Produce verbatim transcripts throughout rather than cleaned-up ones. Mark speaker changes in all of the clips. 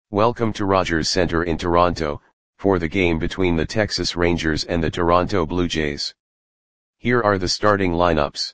Speaker 1: Welcome to Rogers Centre in Toronto, for the game between the Texas Rangers and the Toronto Blue Jays. Here are the starting lineups.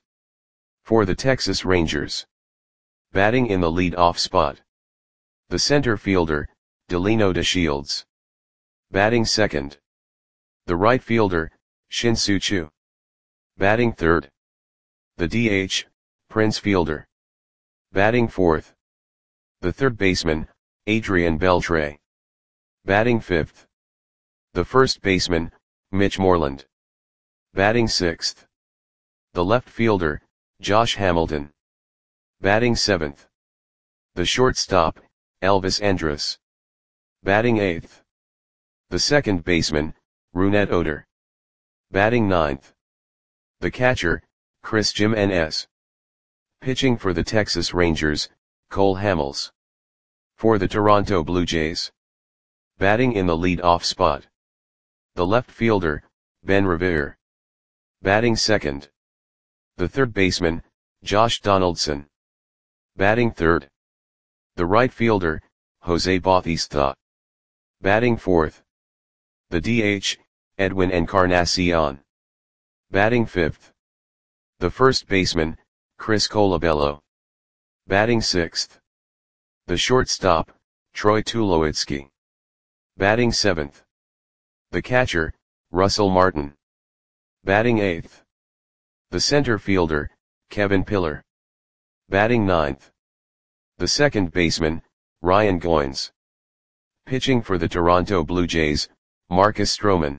Speaker 1: For the Texas Rangers. Batting in the lead-off spot. The center fielder, Delino DeShields. Batting second. The right fielder, Shin-Soo Choo. Batting third. The D H, Prince Fielder. Batting fourth. The third baseman, Adrian Beltre. Batting fifth. The first baseman, Mitch Moreland. Batting sixth. The left fielder, Josh Hamilton. Batting seventh. The shortstop, Elvis Andrus. Batting eighth. The second baseman, Rougned Odor. Batting ninth. The catcher, Chris Gimenez. Pitching for the Texas Rangers, Cole Hamels. For the Toronto Blue Jays. Batting in the lead-off spot. The left fielder, Ben Revere. Batting second. The third baseman, Josh Donaldson. Batting third. The right fielder, Jose Bautista. Batting fourth. The D H, Edwin Encarnacion. Batting fifth. The first baseman, Chris Colabello. Batting sixth. The shortstop, Troy Tulowitzki. Batting seventh. The catcher, Russell Martin. Batting eighth. The center fielder, Kevin Pillar. Batting ninth. The second baseman, Ryan Goins. Pitching for the Toronto Blue Jays, Marcus Stroman.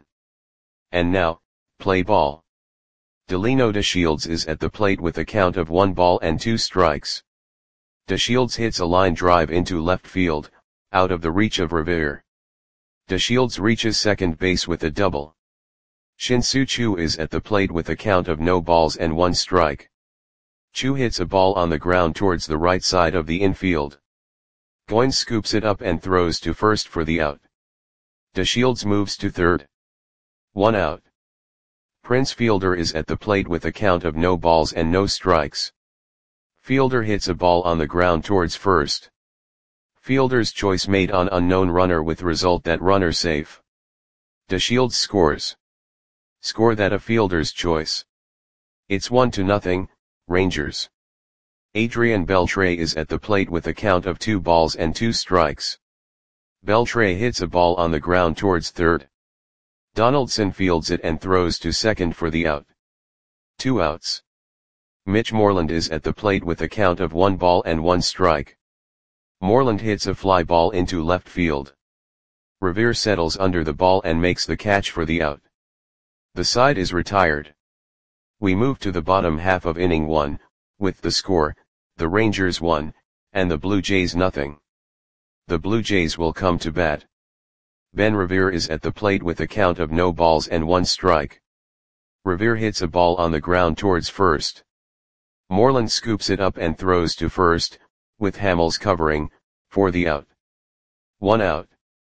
Speaker 1: And now, play ball. Delino DeShields is at the plate with a count of one ball and two strikes. DeShields hits a line drive into left field, out of the reach of Revere. DeShields reaches second base with a double. Shin-Soo Choo is at the plate with a count of no balls and one strike. Choo hits a ball on the ground towards the right side of the infield. Goins scoops it up and throws to first for the out. DeShields moves to third. One out. Prince Fielder is at the plate with a count of no balls and no strikes. Fielder hits a ball on the ground towards first. Fielder's choice made on unknown runner with result that runner safe. DeShields scores. Score that a fielder's choice. It's one to nothing, Rangers. Adrian Beltre is at the plate with a count of two balls and two strikes. Beltre hits a ball on the ground towards third. Donaldson fields it and throws to second for the out. Two outs. Mitch Moreland is at the plate with a count of one ball and one strike. Moreland hits a fly ball into left field. Revere settles under the ball and makes the catch for the out. The side is retired. We move to the bottom half of inning one, with the score, the Rangers one, and the Blue Jays nothing. The Blue Jays will come to bat. Ben Revere is at the plate with a count of no balls and one strike. Revere hits a ball on the ground towards first. Moreland scoops it up and throws to first, with Hamels covering, for the out. One out.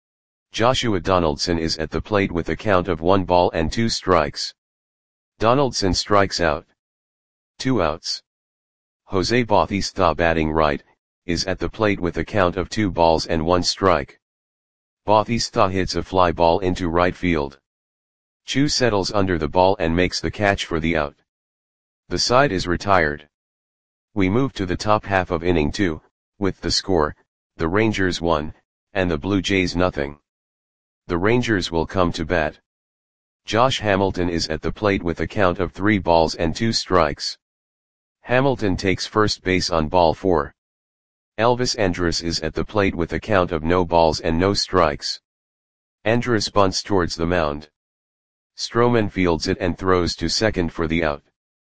Speaker 1: Joshua Donaldson is at the plate with a count of one ball and two strikes. Donaldson strikes out. Two outs. Jose Bautista, batting right, is at the plate with a count of two balls and one strike. Bautista hits a fly ball into right field. Choo settles under the ball and makes the catch for the out. The side is retired. We move to the top half of inning two, with the score, the Rangers one, and the Blue Jays nothing. The Rangers will come to bat. Josh Hamilton is at the plate with a count of three balls and two strikes. Hamilton takes first base on ball four. Elvis Andrus is at the plate with a count of no balls and no strikes. Andrus bunts towards the mound. Stroman fields it and throws to second for the out.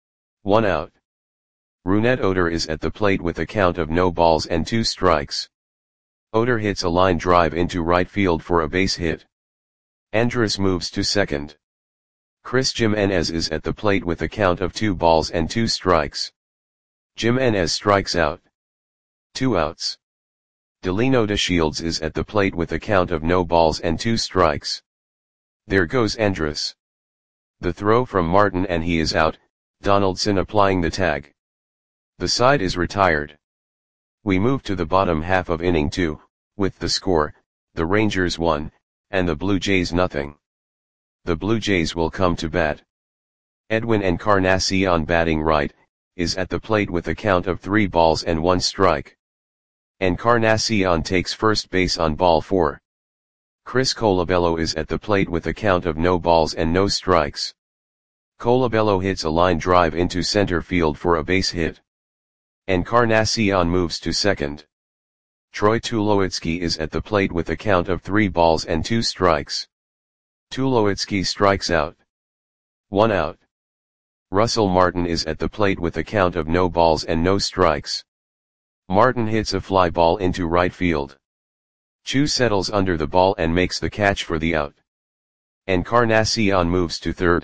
Speaker 1: One out. Rougned Odor is at the plate with a count of no balls and two strikes. Odor hits a line drive into right field for a base hit. Andrus moves to second. Chris Gimenez is at the plate with a count of two balls and two strikes. Gimenez strikes out. Two outs. Delino DeShields is at the plate with a count of no balls and two strikes. There goes Andrus. The throw from Martin and he is out, Donaldson applying the tag. The side is retired. We move to the bottom half of inning two, with the score, the Rangers one, and the Blue Jays nothing. The Blue Jays will come to bat. Edwin Encarnacion batting right, is at the plate with a count of three balls and one strike. Encarnacion takes first base on ball four. Chris Colabello is at the plate with a count of no balls and no strikes. Colabello hits a line drive into center field for a base hit. Encarnacion moves to second. Troy Tulowitzki is at the plate with a count of three balls and two strikes. Tulowitzki strikes out. One out. Russell Martin is at the plate with a count of no balls and no strikes. Martin hits a fly ball into right field. Chu settles under the ball and makes the catch for the out. Encarnacion moves to third.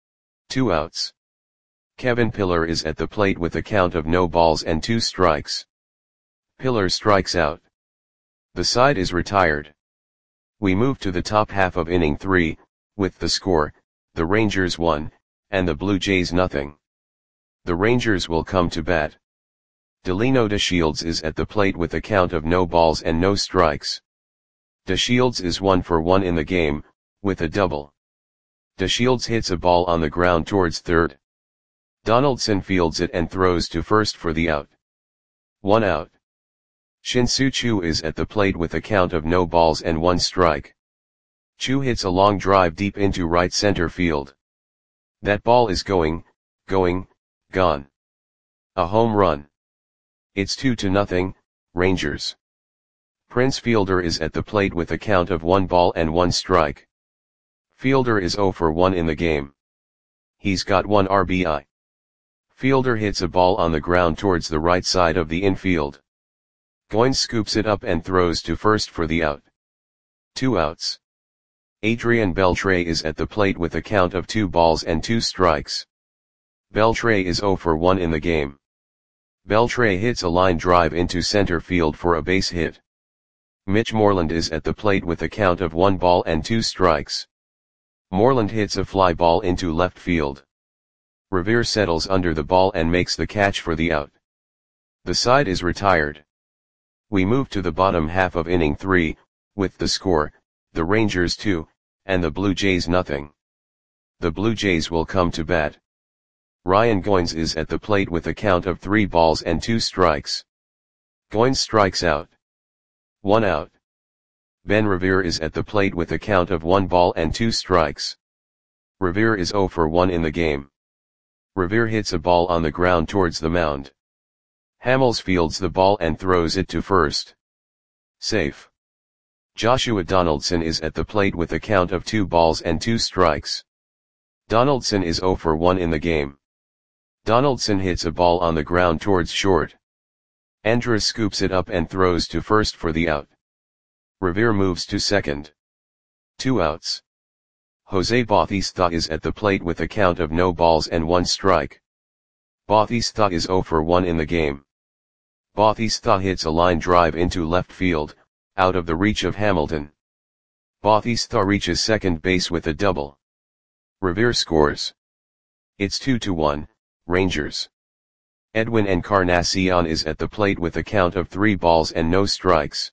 Speaker 1: Two outs. Kevin Pillar is at the plate with a count of no balls and two strikes. Pillar strikes out. The side is retired. We move to the top half of inning three, with the score, the Rangers one, and the Blue Jays nothing. The Rangers will come to bat. Delino DeShields is at the plate with a count of no balls and no strikes. DeShields is one for one in the game, with a double. DeShields hits a ball on the ground towards third. Donaldson fields it and throws to first for the out. One out. Shin-Soo Choo is at the plate with a count of no balls and one strike. Choo hits a long drive deep into right center field. That ball is going, going, gone. A home run. It's two to nothing, Rangers. Prince Fielder is at the plate with a count of one ball and one strike. Fielder is zero for one in the game. He's got one R B I. Fielder hits a ball on the ground towards the right side of the infield. Goins scoops it up and throws to first for the out. Two outs. Adrian Beltre is at the plate with a count of two balls and two strikes. Beltre is zero for one in the game. Beltre hits a line drive into center field for a base hit. Mitch Moreland is at the plate with a count of one ball and two strikes. Moreland hits a fly ball into left field. Revere settles under the ball and makes the catch for the out. The side is retired. We move to the bottom half of inning three, with the score, the Rangers two, and the Blue Jays nothing. The Blue Jays will come to bat. Ryan Goins is at the plate with a count of three balls and two strikes. Goins strikes out. One out. Ben Revere is at the plate with a count of one ball and two strikes. Revere is zero for one in the game. Revere hits a ball on the ground towards the mound. Hamels fields the ball and throws it to first. Safe. Joshua Donaldson is at the plate with a count of two balls and two strikes. Donaldson is zero for one in the game. Donaldson hits a ball on the ground towards short. Andrus scoops it up and throws to first for the out. Revere moves to second. Two outs. Jose Bautista is at the plate with a count of no balls and one strike. Bautista is zero for one in the game. Bautista hits a line drive into left field, out of the reach of Hamilton. Bautista reaches second base with a double. Revere scores. It's two to one, Rangers. Edwin Encarnacion is at the plate with a count of three balls and no strikes.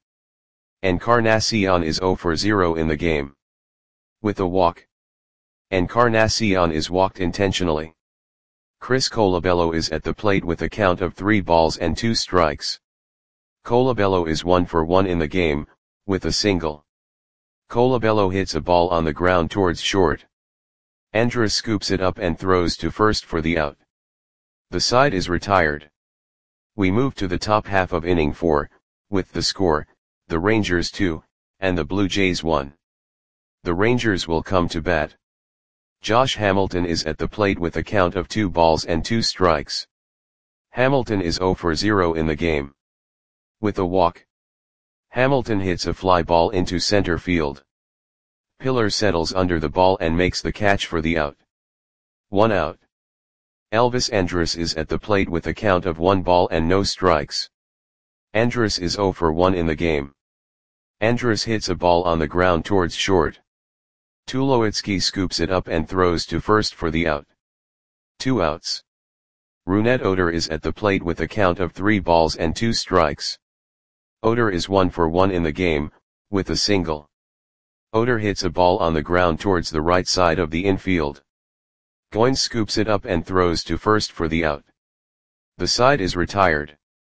Speaker 1: Encarnacion is zero for zero in the game. With a walk. Encarnacion is walked intentionally. Chris Colabello is at the plate with a count of three balls and two strikes. Colabello is one for one in the game, with a single. Colabello hits a ball on the ground towards short. Andrus scoops it up and throws to first for the out. The side is retired. We move to the top half of inning four, with the score, the Rangers two, and the Blue Jays one. The Rangers will come to bat. Josh Hamilton is at the plate with a count of two balls and two strikes. Hamilton is zero for zero in the game. With a walk. Hamilton hits a fly ball into center field. Pillar settles under the ball and makes the catch for the out. One out. Elvis Andrus is at the plate with a count of one ball and no strikes. Andrus is zero for one in the game. Andrus hits a ball on the ground towards short. Tulowitzki scoops it up and throws to first for the out. Two outs. Rougned Odor is at the plate with a count of three balls and two strikes. Odor is one for one in the game, with a single. Oder hits a ball on the ground towards the right side of the infield. Goins scoops it up and throws to first for the out. The side is retired.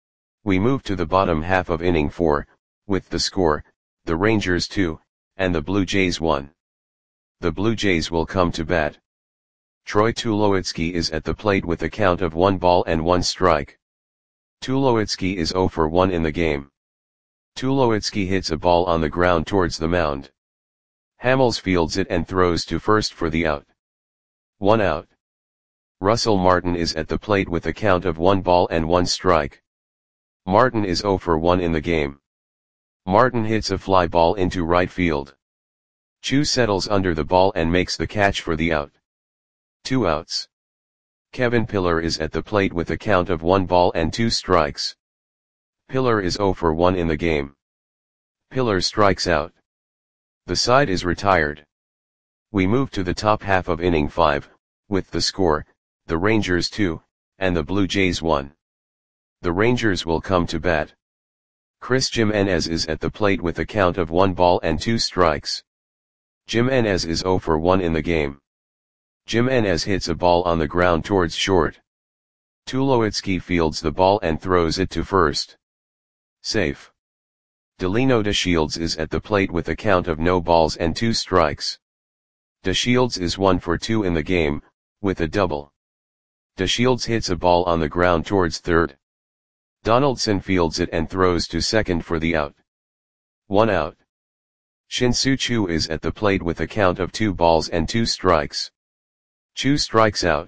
Speaker 1: We move to the bottom half of inning four, with the score, the Rangers two, and the Blue Jays one. The Blue Jays will come to bat. Troy Tulowitzki is at the plate with a count of one ball and one strike. Tulowitzki is zero for one in the game. Tulowitzki hits a ball on the ground towards the mound. Hamels fields it and throws to first for the out. One out. Russell Martin is at the plate with a count of one ball and one strike. Martin is zero for one in the game. Martin hits a fly ball into right field. Chu settles under the ball and makes the catch for the out. Two outs. Kevin Pillar is at the plate with a count of one ball and two strikes. Pillar is zero for one in the game. Pillar strikes out. The side is retired. We move to the top half of inning five, with the score, the Rangers two, and the Blue Jays one. The Rangers will come to bat. Chris Jimenez is at the plate with a count of one ball and two strikes. Jimenez is zero for one in the game. Jimenez hits a ball on the ground towards short. Tulowitzki fields the ball and throws it to first. Safe. Delino DeShields is at the plate with a count of no balls and two strikes. DeShields is one for two in the game, with a double. DeShields hits a ball on the ground towards third. Donaldson fields it and throws to second for the out. One out. Shin-Soo Choo is at the plate with a count of two balls and two strikes. Choo strikes out.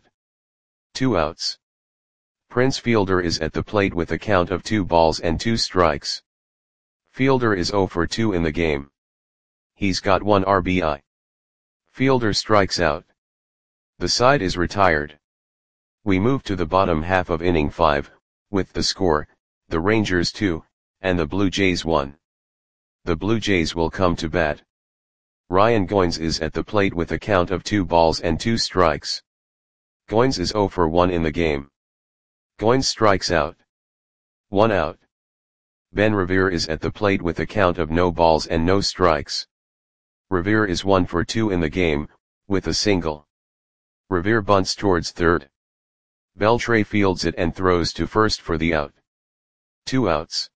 Speaker 1: Two outs. Prince Fielder is at the plate with a count of two balls and two strikes. Fielder is zero for two in the game. He's got one R B I. Fielder strikes out. The side is retired. We move to the bottom half of inning five, with the score, the Rangers two, and the Blue Jays one. The Blue Jays will come to bat. Ryan Goins is at the plate with a count of two balls and two strikes. Goins is zero for one in the game. Goins strikes out. One out. Ben Revere is at the plate with a count of no balls and no strikes. Revere is one for two in the game, with a single. Revere bunts towards third. Beltre fields it and throws to first for the out. Two outs.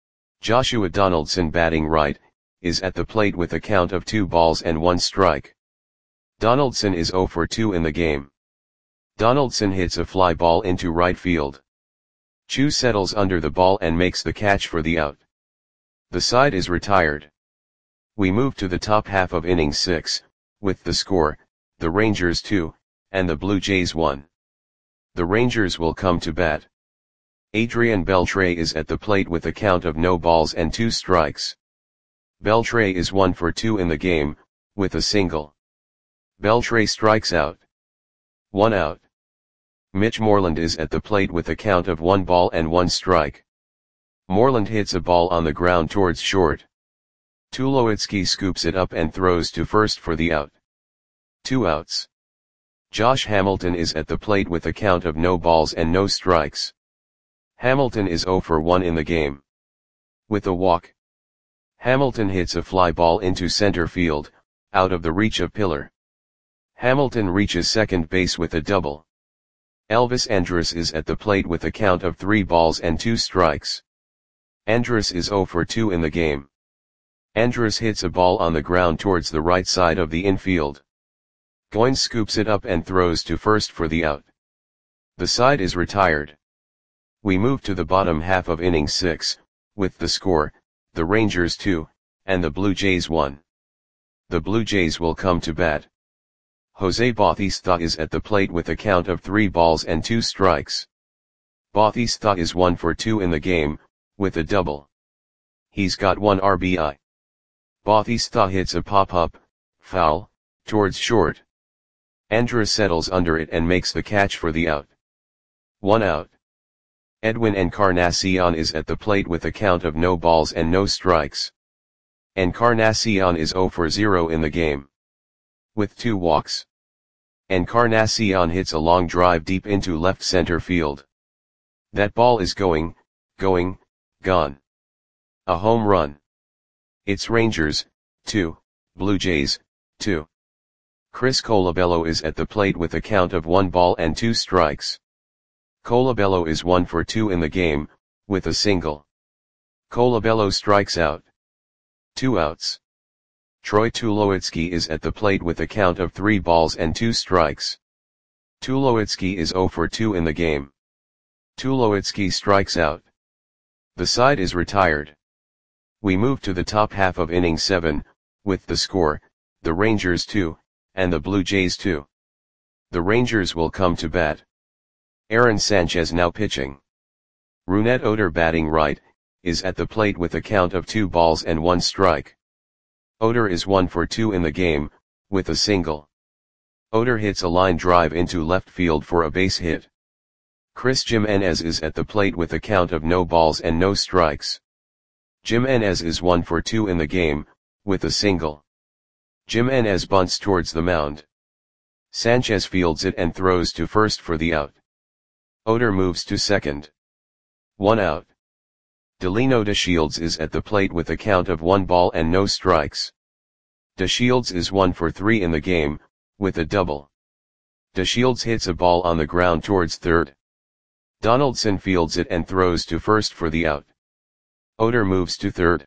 Speaker 1: Joshua Donaldson, batting right, is at the plate with a count of two balls and one strike. Donaldson is zero for two in the game. Donaldson hits a fly ball into right field. Chu settles under the ball and makes the catch for the out. The side is retired. We move to the top half of inning six, with the score, the Rangers two, and the Blue Jays one. The Rangers will come to bat. Adrian Beltre is at the plate with a count of no balls and two strikes. Beltre is one for two in the game, with a single. Beltre strikes out. One out. Mitch Moreland is at the plate with a count of one ball and one strike. Moreland hits a ball on the ground towards short. Tulowitzki scoops it up and throws to first for the out. Two outs. Josh Hamilton is at the plate with a count of no balls and no strikes. Hamilton is zero for one in the game. With a walk. Hamilton hits a fly ball into center field, out of the reach of Pillar. Hamilton reaches second base with a double. Elvis Andrus is at the plate with a count of three balls and two strikes. Andrus is zero for two in the game. Andrus hits a ball on the ground towards the right side of the infield. Goins scoops it up and throws to first for the out. The side is retired. We move to the bottom half of inning six, with the score, the Rangers two, and the Blue Jays one. The Blue Jays will come to bat. Jose Bautista is at the plate with a count of three balls and two strikes. Bautista is one for two in the game, with a double. He's got one R B I. Bautista hits a pop-up, foul, towards short. Andrus settles under it and makes the catch for the out. One out. Edwin Encarnacion is at the plate with a count of no balls and no strikes. Encarnacion is zero for zero in the game. With two walks. Encarnacion hits a long drive deep into left center field. That ball is going, going, gone. A home run. It's Rangers, two, Blue Jays, two. Chris Colabello is at the plate with a count of one ball and two strikes. Colabello is one for two in the game, with a single. Colabello strikes out. Two outs. Troy Tulowitzki is at the plate with a count of three balls and two strikes. Tulowitzki is zero for two in the game. Tulowitzki strikes out. The side is retired. We move to the top half of inning seven, with the score, the Rangers two, and the Blue Jays two. The Rangers will come to bat. Aaron Sanchez now pitching. Rougned Odor batting right, is at the plate with a count of two balls and one strike. Odor is one for two in the game, with a single. Odor hits a line drive into left field for a base hit. Chris Jimenez is at the plate with a count of no balls and no strikes. Jimenez is one for two in the game, with a single. Jimenez bunts towards the mound. Sanchez fields it and throws to first for the out. Odor moves to second. One out. Delino DeShields is at the plate with a count of one ball and no strikes. DeShields is one for three in the game, with a double. DeShields hits a ball on the ground towards third. Donaldson fields it and throws to first for the out. Odor moves to third.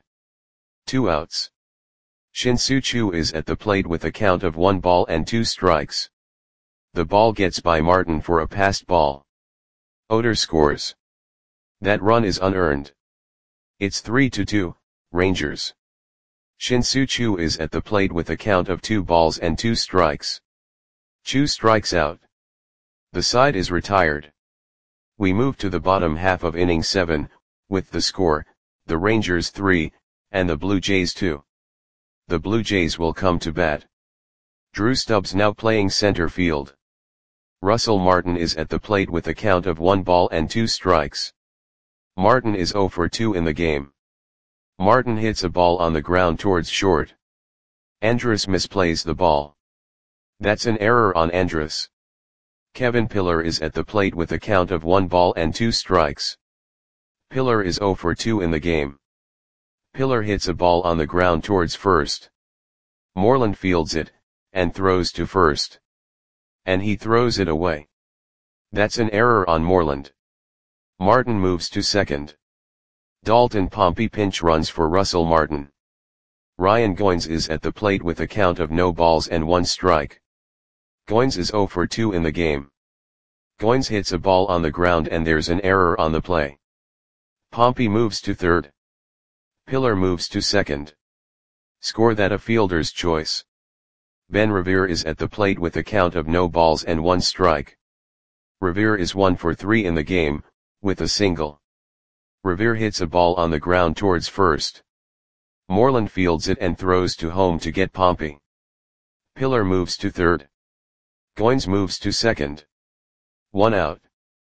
Speaker 1: Two outs. Shin-Soo Choo is at the plate with a count of one ball and two strikes. The ball gets by Martin for a passed ball. Odor scores. That run is unearned. It's three to two, Rangers. Shin-Soo Choo is at the plate with a count of two balls and two strikes. Choo strikes out. The side is retired. We move to the bottom half of inning seven, with the score, the Rangers three, and the Blue Jays two. The Blue Jays will come to bat. Drew Stubbs now playing center field. Russell Martin is at the plate with a count of one ball and two strikes. Martin is zero for two in the game. Martin hits a ball on the ground towards short. Andrus misplays the ball. That's an error on Andrus. Kevin Pillar is at the plate with a count of one ball and two strikes. Pillar is zero for two in the game. Pillar hits a ball on the ground towards first. Moreland fields it, and throws to first. And he throws it away. That's an error on Moreland. Martin moves to second. Dalton Pompey pinch runs for Russell Martin. Ryan Goins is at the plate with a count of no balls and one strike. Goins is zero for two in the game. Goins hits a ball on the ground and there's an error on the play. Pompey moves to third. Pillar moves to second. Score that a fielder's choice. Ben Revere is at the plate with a count of no balls and one strike. Revere is one for three in the game, with a single. Revere hits a ball on the ground towards first. Moreland fields it and throws to home to get Pompey. Pillar moves to third. Goins moves to second. One out.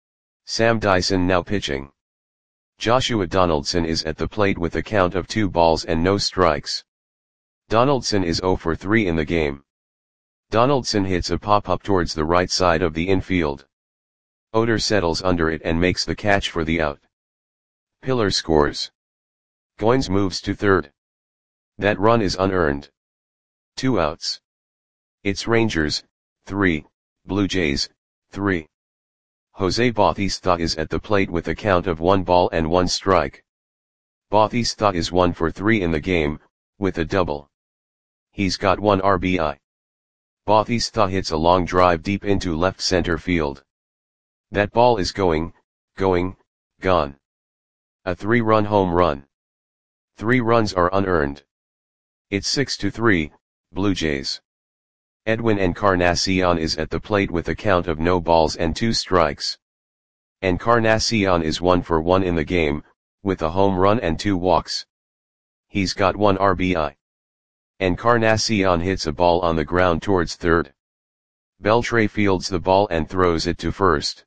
Speaker 1: Sam Dyson now pitching. Joshua Donaldson is at the plate with a count of two balls and no strikes. Donaldson is zero for three in the game. Donaldson hits a pop-up towards the right side of the infield. Odor settles under it and makes the catch for the out. Pillar scores. Goins moves to third. That run is unearned. Two outs. It's Rangers, three, Blue Jays, three. Jose Bautista is at the plate with a count of one ball and one strike. Bautista is one for three in the game, with a double. He's got one R B I. Bautista hits a long drive deep into left center field. That ball is going, going, gone. A three-run home run. Three runs are unearned. It's six to three, Blue Jays. Edwin Encarnacion is at the plate with a count of no balls and two strikes. Encarnacion is one for one in the game, with a home run and two walks. He's got one R B I. Encarnacion hits a ball on the ground towards third. Beltre fields the ball and throws it to first.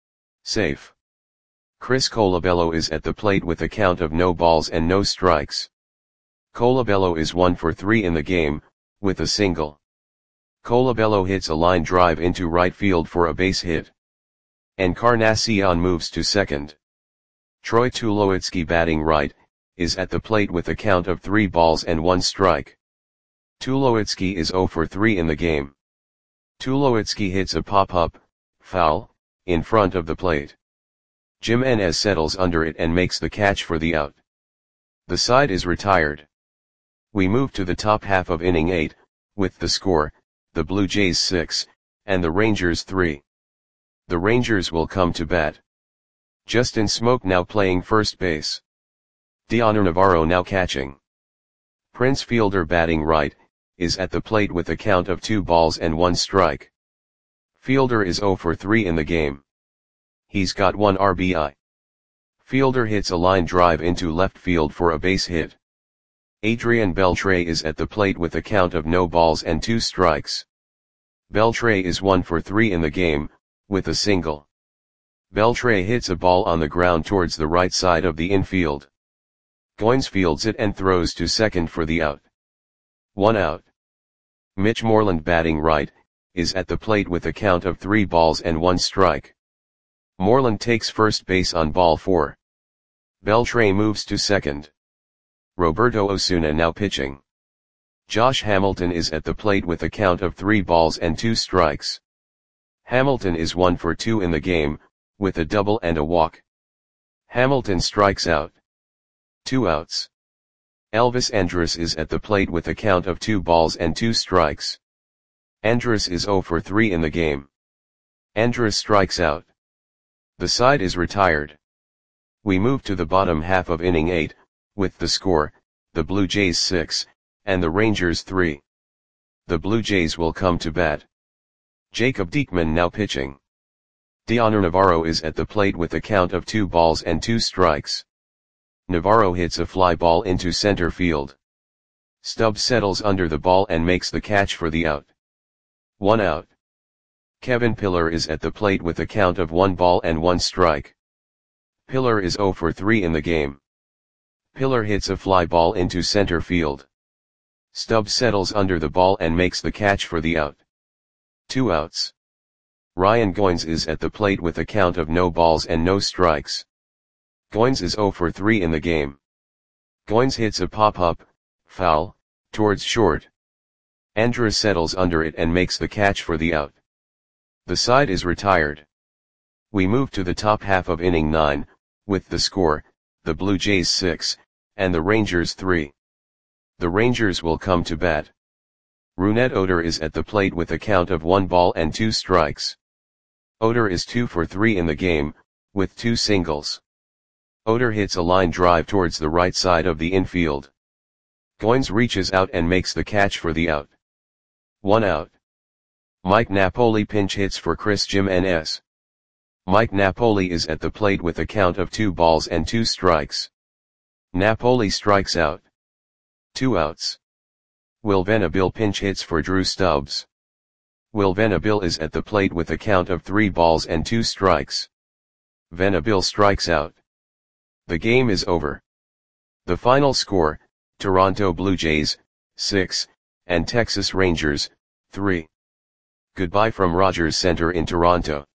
Speaker 1: Safe. Chris Colabello is at the plate with a count of no balls and no strikes. Colabello is one for three in the game, with a single. Colabello hits a line drive into right field for a base hit. Encarnacion moves to second. Troy Tulowitzki batting right, is at the plate with a count of three balls and one strike. Tulowitzki is zero for three in the game. Tulowitzki hits a pop-up, foul, in front of the plate. Jimenez settles under it and makes the catch for the out. The side is retired. We move to the top half of inning eight, with the score, the Blue Jays six, and the Rangers three. The Rangers will come to bat. Justin Smoke now playing first base. Dioner Navarro now catching. Prince Fielder batting right, is at the plate with a count of two balls and one strike. Fielder is zero for three in the game. He's got one R B I. Fielder hits a line drive into left field for a base hit. Adrian Beltre is at the plate with a count of no balls and two strikes. Beltre is one for three in the game, with a single. Beltre hits a ball on the ground towards the right side of the infield. Goins fields it and throws to second for the out. One out. Mitch Moreland batting right, is at the plate with a count of three balls and one strike. Moreland takes first base on ball four. Beltre moves to second. Roberto Osuna now pitching. Josh Hamilton is at the plate with a count of three balls and two strikes. Hamilton is one for two in the game, with a double and a walk. Hamilton strikes out. Two outs. Elvis Andrus is at the plate with a count of two balls and two strikes. Andrus is zero for three in the game. Andrus strikes out. The side is retired. We move to the bottom half of inning eight, with the score, the Blue Jays six, and the Rangers three. The Blue Jays will come to bat. Jacob Diekman now pitching. Dioner Navarro is at the plate with a count of two balls and two strikes. Navarro hits a fly ball into center field. Stubbs settles under the ball and makes the catch for the out. One out. Kevin Pillar is at the plate with a count of one ball and one strike. Pillar is zero for three in the game. Pillar hits a fly ball into center field. Stubbs settles under the ball and makes the catch for the out. Two outs. Ryan Goins is at the plate with a count of no balls and no strikes. Goins is zero for three in the game. Goins hits a pop-up, foul, towards short. Andrus settles under it and makes the catch for the out. The side is retired. We move to the top half of inning nine, with the score, the Blue Jays six, and the Rangers three. The Rangers will come to bat. Rougned Odor is at the plate with a count of one ball and two strikes. Odor is two for three in the game, with two singles. Odor hits a line drive towards the right side of the infield. Goins reaches out and makes the catch for the out. One out. Mike Napoli pinch hits for Chris Jimenez. Mike Napoli is at the plate with a count of two balls and two strikes. Napoli strikes out. Two outs. Will Venable pinch hits for Drew Stubbs. Will Venable is at the plate with a count of three balls and two strikes. Venable strikes out. The game is over. The final score, Toronto Blue Jays, six, and Texas Rangers, three. Goodbye from Rogers Center in Toronto.